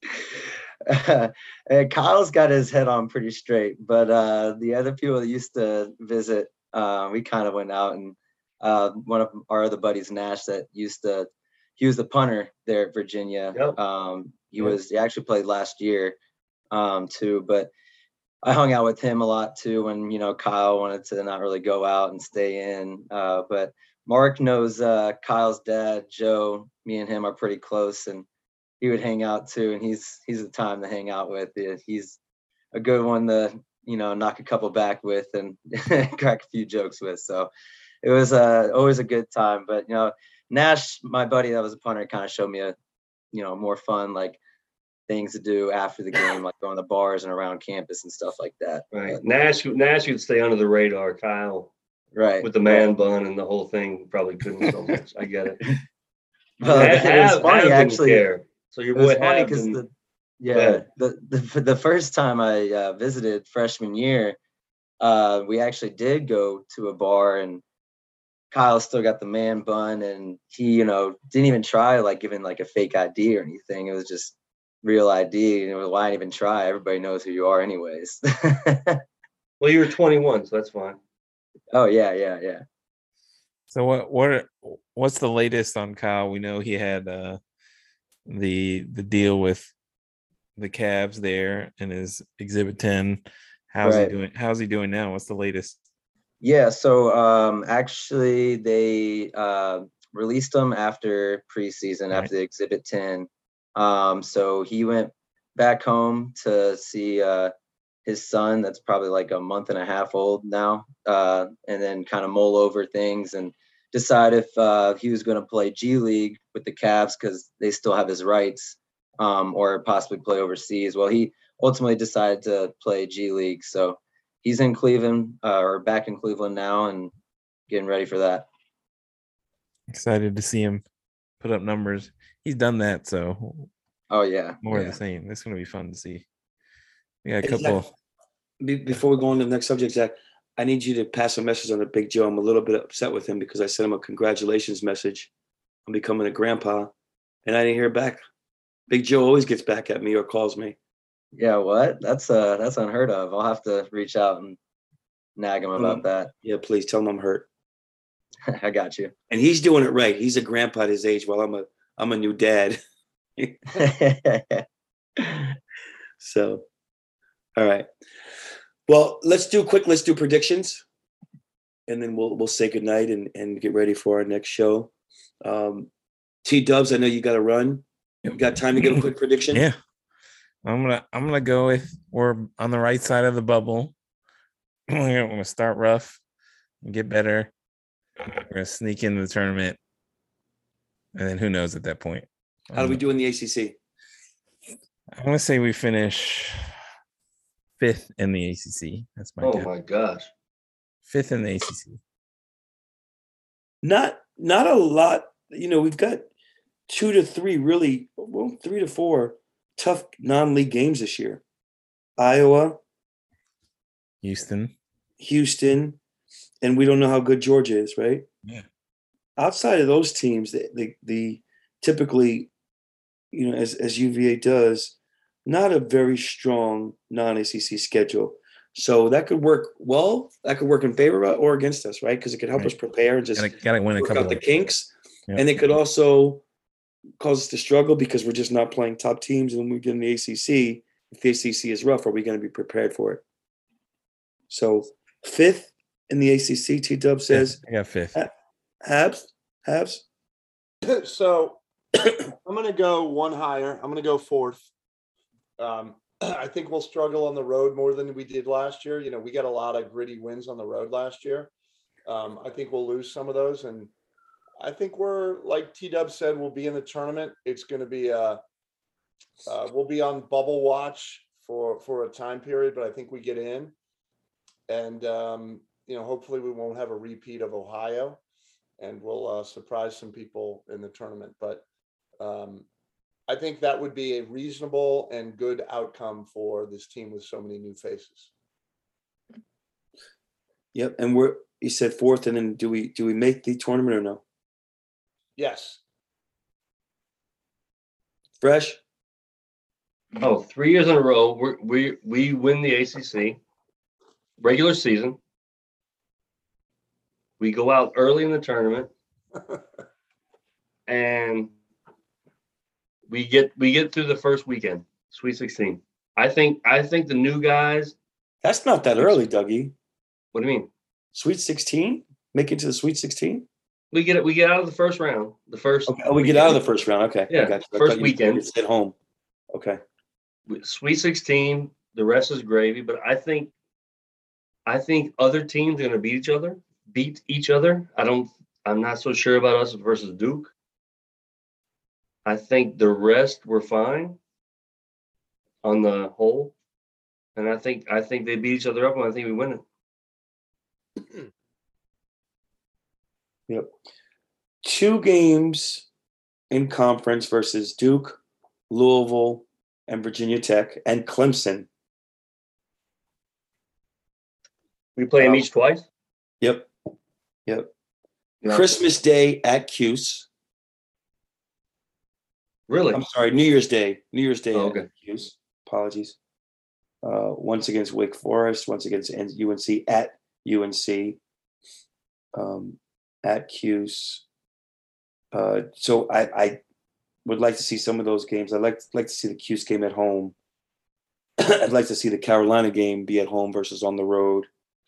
And Kyle's got his head on pretty straight, but uh, the other people that used to visit, uh, we kind of went out, and uh, one of our other buddies, Nash, that used to, he was the punter there at Virginia. Yep. Um, he Yep. was, he actually played last year um, too, but I hung out with him a lot too when, you know, Kyle wanted to not really go out and stay in. Uh, but Mark knows uh, Kyle's dad, Joe. Me and him are pretty close, and he would hang out too. And he's he's the time to hang out with. Yeah, he's a good one to, you know, knock a couple back with and crack a few jokes with. So it was uh, always a good time. But, you know, Nash, my buddy that was a punter, kind of showed me a, you know, more fun, like, things to do after the game, like going to bars and around campus and stuff like that. Right. But, Nash Nash would stay under the radar. Kyle right. with the man bun and the whole thing probably couldn't so much. I get it. Well, Ha- it was Hav- funny, Hav didn't actually. care. So your It was boy funny Hav because didn't. the yeah ahead. the, the the first time I uh, visited freshman year, uh, we actually did go to a bar, and Kyle still got the man bun, and he, you know, didn't even try like giving like a fake I D or anything. It was just real I D. You know, why even try? Everybody knows who you are, anyways. Well, you were twenty-one, so that's fine. Oh yeah, yeah, yeah. So what what are- what's the latest on Kyle? We know he had uh the the deal with the Cavs there in his Exhibit ten. How's Right. he doing? How's he doing now? What's the latest? Yeah, so um, actually they uh, released him after preseason, Right. after the Exhibit ten. Um, so he went back home to see uh, his son that's probably like a month and a half old now, uh, and then kind of mull over things and decide if uh, he was going to play G League with the Cavs because they still have his rights, um, or possibly play overseas. Well, he ultimately decided to play G League. So he's in Cleveland uh, or back in Cleveland now and getting ready for that. Excited to see him put up numbers. He's done that, so Oh yeah, more yeah. of the same. It's gonna be fun to see. We got a Hey, couple. Zach, be- before we go on to the next subject, Zach, I need you to pass a message on to Big Joe. I'm a little bit upset with him because I sent him a congratulations message on becoming a grandpa, and I didn't hear back. Big Joe always gets back at me or calls me. Yeah, what? That's uh that's unheard of. I'll have to reach out and nag him about Mm. that. Yeah, please tell him I'm hurt. I got you. And he's doing it right. He's a grandpa at his age, while I'm a I'm a new dad. So, all right. Well, let's do quick. Let's do predictions, and then we'll we'll say goodnight and and get ready for our next show. Um, T Dubs, I know you got to run. You got time to give a quick prediction? Yeah. I'm gonna I'm gonna go with we're on the right side of the bubble. We're gonna start rough and get better. We're gonna sneak into the tournament. And then who knows at that point. How do we do in the A C C? I'm gonna say we finish fifth in the A C C. That's my Oh guess. my gosh. Fifth in the A C C. Not not a lot. You know, we've got two to three really, well, three to four tough non-league games this year. Iowa, Houston. Houston, and we don't know how good Georgia is, right? Yeah. Outside of those teams, the the, the typically, you know, as as U V A does, not a very strong non-A C C schedule. So that could work well. That could work in favor of or against us, right? Because it could help Right. us prepare and just Gotta, gotta win a work couple out the of kinks. Yeah. And it could also cause us to struggle because we're just not playing top teams. And when we get in the A C C, if the A C C is rough, are we going to be prepared for it? So fifth in the A C C, T Dub says. I got fifth. Habs, Habs. So I'm going to go one higher. I'm going to go fourth. Um, I think we'll struggle on the road more than we did last year. You know, we got a lot of gritty wins on the road last year. Um, I think we'll lose some of those. And I think we're, like T-Dub said, we'll be in the tournament. It's going to be, uh, uh, we'll be on bubble watch for, for a time period, but I think we get in. And, um, you know, hopefully we won't have a repeat of Ohio. And we'll uh, surprise some people in the tournament. But um, I think that would be a reasonable and good outcome for this team with so many new faces. Yep. And we're, you said fourth, and then do we do we make the tournament or no? Yes. Fresh? Oh, three years in a row, we we we win the A C C regular season. We go out early in the tournament, and we get we get through the first weekend, Sweet sixteen. I think I think the new guys. That's not that early, Dougie. What do you mean? Sweet sixteen? Make it to the Sweet sixteen? We get it. We get out of the first round. The first. Okay. Oh, we get out of the first round. Okay. Yeah, I got you. I first thought you weekend. It's at home. Okay. Sweet sixteen. The rest is gravy. But I think, I think other teams are going to beat each other. Beat each other. I don't. I'm not so sure about us versus Duke. I think the rest were fine on the whole, and I think I think they beat each other up, and I think we win it. Yep. Two games in conference versus Duke, Louisville, and Virginia Tech, and Clemson. We play them Um, each twice. Yep. Yep. Yeah. Christmas Day at Cuse. Really? I'm sorry, New Year's Day. New Year's Day Oh, at okay. Cuse. Apologies. Uh, once against Wake Forest, once against U N C at U N C. Um, at Cuse. Uh, so I, I would like to see some of those games. I'd like, like to see the Cuse game at home. I'd like to see the Carolina game be at home versus on the road.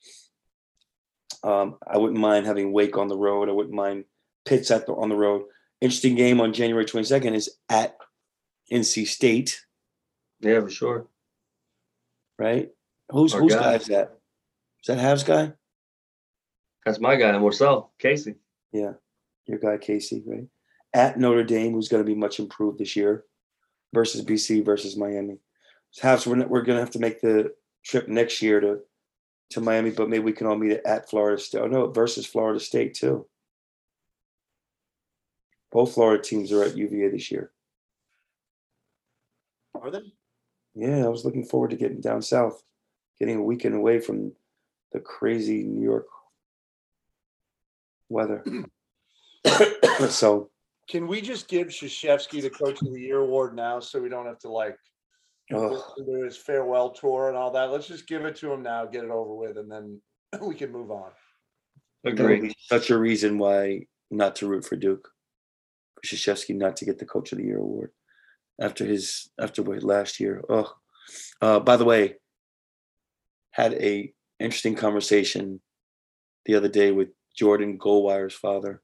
Um, I wouldn't mind having Wake on the road. I wouldn't mind Pitt's at the, on the road. Interesting game on January twenty-second is at N C State, Yeah, for sure. right? Who's Our whose guy. guy is that? Is that Havs guy? That's my guy, Marcel Casey. Yeah, your guy Casey, right? At Notre Dame, who's going to be much improved this year, versus B C versus Miami. Perhaps we're, not- we're going to have to make the trip next year to, to Miami, but maybe we can all meet at Florida State. Oh, no, versus Florida State, too. Both Florida teams are at U V A this year. Are they? Yeah, I was looking forward to getting down south, getting a weekend away from the crazy New York weather. So, Can we just give Krzyzewski the Coach of the Year award now, so we don't have to like ugh, listen to his farewell tour and all that? Let's just give it to him now, get it over with, and then we can move on. that would Agree. be such a reason why not to root for Duke. For Krzyzewski not to get the Coach of the Year award after his after what, last year. Oh, uh, by the way, had a interesting conversation the other day with Jordan Goldwire's father.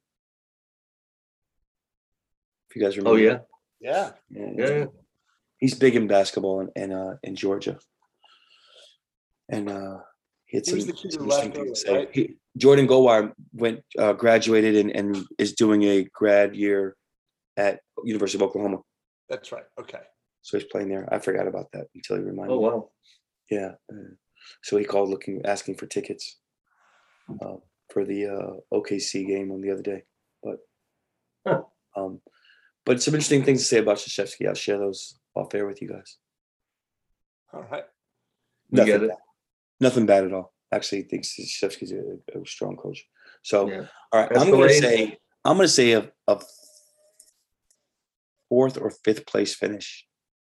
If you guys remember. Oh yeah, Yeah. And yeah. he's big in basketball in in, uh, in Georgia, and uh, he had He some, was the kid some who left interesting things to early, say. right? He, Jordan Goldwire went uh, graduated and, and is doing a grad year at University of Oklahoma. That's right. Okay. So he's playing there. I forgot about that until he reminded Oh me. wow. Yeah. uh, So he called looking, asking for tickets uh, for the uh, O K C game on the other day. But Huh. um, but some interesting things to say about Krzyzewski. I'll share those off air with you guys. All right. We Nothing get it. bad. Nothing bad at all. Actually, thinks Krzyzewski's a, a strong coach. So, Yeah. all right, That's I'm the going to way- say I'm going to say a, a fourth or fifth place finish,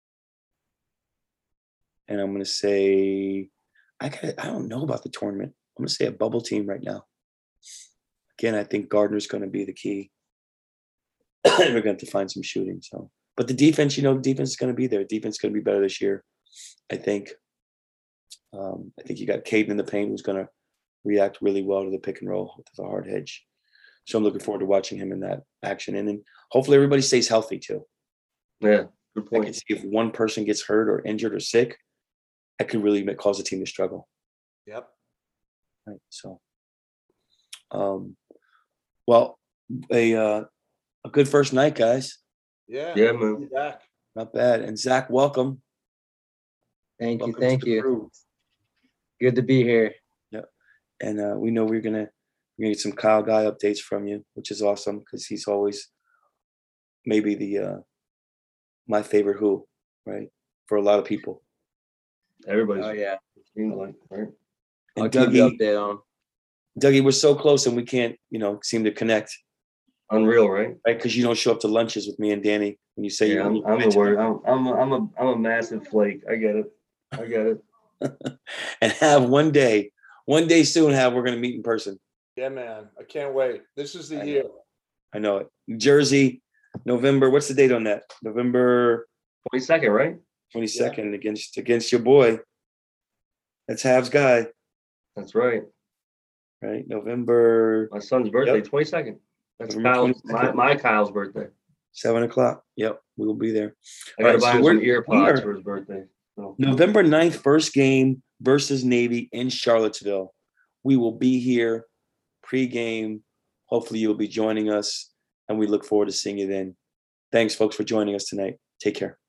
and I'm going to say I got I don't know about the tournament. I'm going to say a bubble team right now. Again, I think Gardner's going to be the key. We're going to have to find some shooting. So, but the defense, you know, defense is going to be there. Defense is going to be better this year, I think. Um, I think you got Caden in the paint who's going to react really well to the pick and roll with the hard hedge. So I'm looking forward to watching him in that action. And then hopefully everybody stays healthy too. Yeah. Good I can point. see if one person gets hurt or injured or sick, that could really make, cause a team to struggle. Yep. Right. So, um, well, a uh, a good first night, guys. Yeah. Yeah, Be man. back. Not bad. And Zach, welcome. Thank you, Welcome thank to the you. crew. Good to be here. And uh, we know we're gonna we're gonna get some Kyle Guy updates from you, which is awesome because he's always maybe the uh, my favorite who, right? For a lot of people. Everybody's Oh yeah, seems like right. I'll And keep you Dougie, updated on. Dougie, we're so close and we can't, you know, seem to connect, Unreal, right? right? Because you don't show up to lunches with me and Danny when you say Yeah, you. I'm, I'm the word. I'm, I'm, a, I'm a, I'm a massive flake. I get it. I get it. And have one day, one day soon, have we're gonna meet in person. Yeah, man. I can't wait. This is the I year. know. I know it. Jersey, November. What's the date on that? November twenty-second, right? twenty-second against against your boy. That's Habs guy, That's right. right? November My son's birthday, Yep. twenty-second. That's November Kyle's, my, twenty-second. my Kyle's birthday. seven o'clock. Yep, we will be there. I gotta Alright, buy so him some we're- ear we pods are- for his birthday. So November ninth, first game versus Navy in Charlottesville. We will be here pre-game. Hopefully you'll be joining us, and we look forward to seeing you then. Thanks, folks, for joining us tonight. Take care.